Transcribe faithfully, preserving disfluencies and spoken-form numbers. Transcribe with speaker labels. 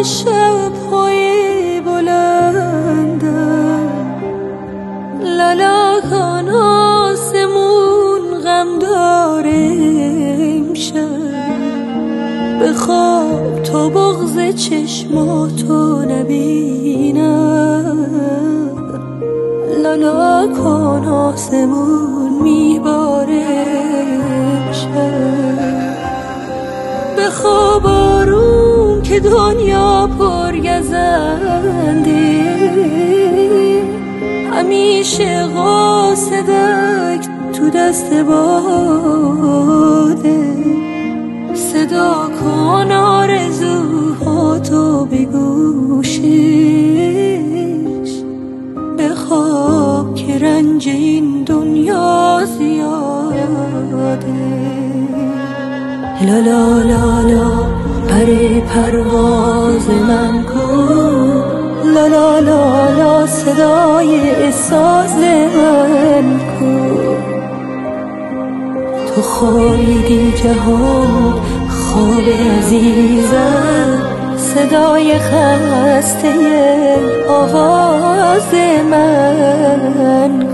Speaker 1: شب‌های بلندم، لالا کن آسمون غم داره امشب، بخواب تا بغض چشماتو نبینم. لالا کن آسمون میباره امشب، بخواب آروم که دنیا پرگزنده، همیشه قاصدک تو دست باده. صدا کن آرزوهاتو به گوشش، بخواب که رنج این دنیا زیاده. لالا لالا پر پرواز من کن، لالا لالا صدای ساز من کن. تو خوابیدی جهان خواب عزیزم، صدای خسته آواز من